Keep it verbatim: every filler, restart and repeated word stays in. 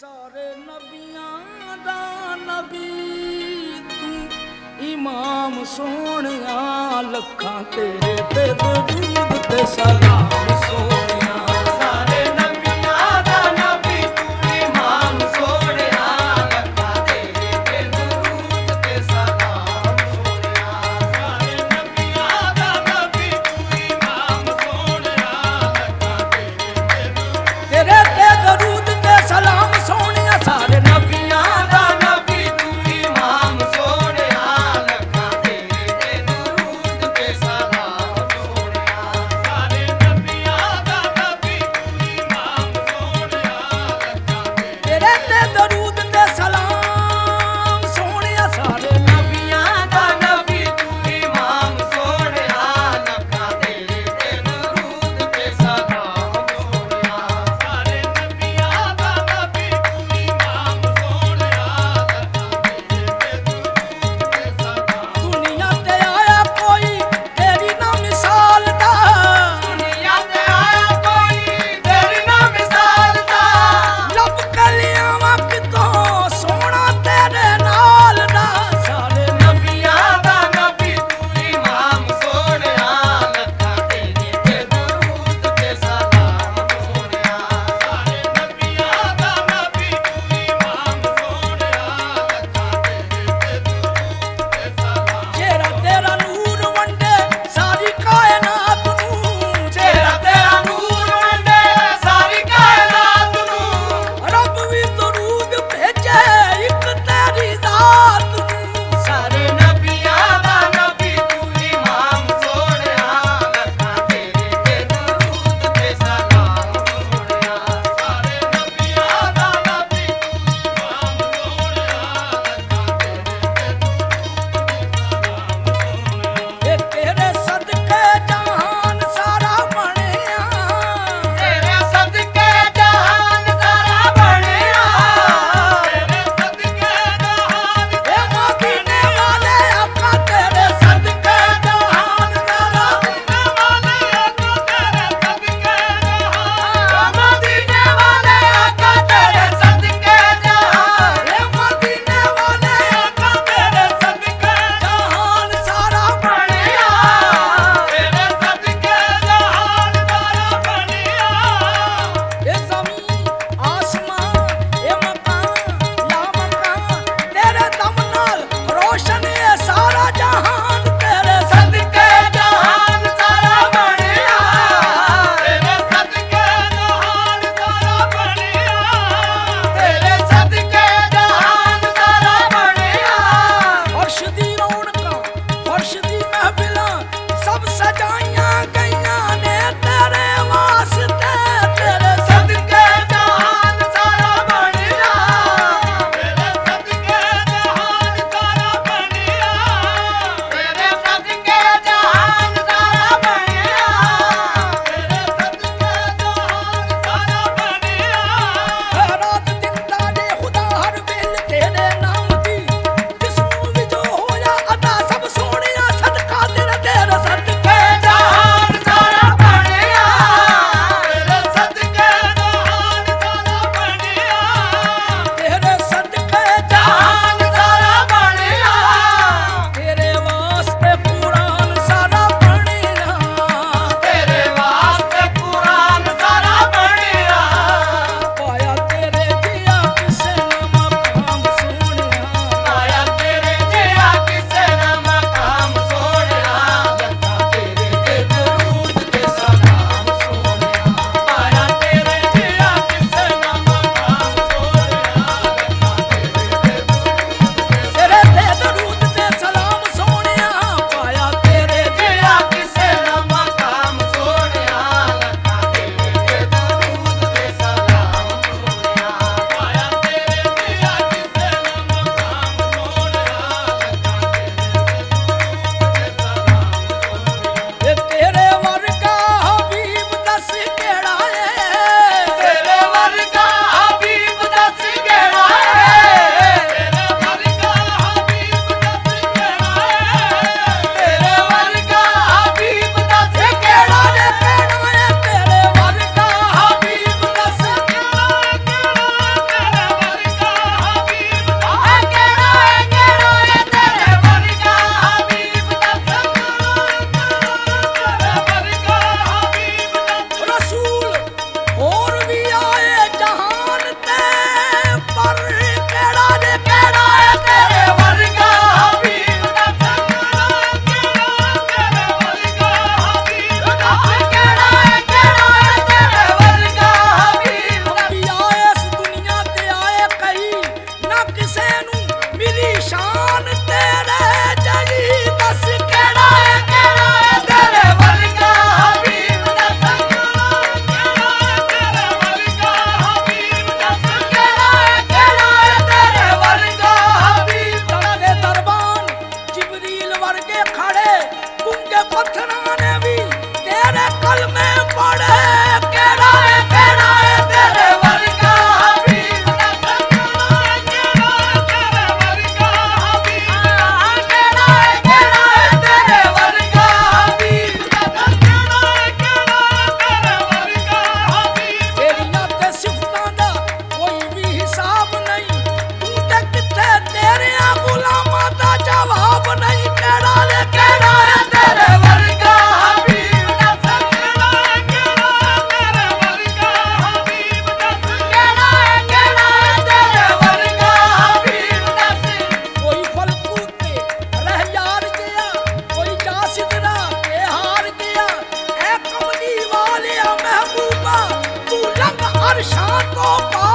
सारे नबियां दा नबी तू इमाम सोहणिया लखां तेरे ते दरूद ते सलाम सोहणिया सारे नबियां दा नबी तू इमाम सोहणिया लखां तेरे ते दरूद ते सलाम सोहणिया सारे नबियां दा नबी तू इमाम सोहणिया लखां तेरे ते तेरे ते दरूद ते सलाम सोहणिया सारे नबियां दा नबी तू इमाम सोहणिया लखां तेरे ते दरूद ते सलाम सोहणिया सारे नबियां दा नबी तू इमाम सोहणिया लखां तेरे ते दरूद ते सलाम सोहणिया सारे नबियां दा नबी तू इमाम सोहणिया लखां तेरे ते दरूद ते सलाम सोहणिया सारे नबियां दा नबी तू इमाम सोहणिया लखां तेरे ते दरूद ते सलाम दुनिया ते आया कोई तेरी ना मिसाल दा दुनिया ते आया कोई तेरी ना मिसाल दा लब कलियां कितों ਪਾ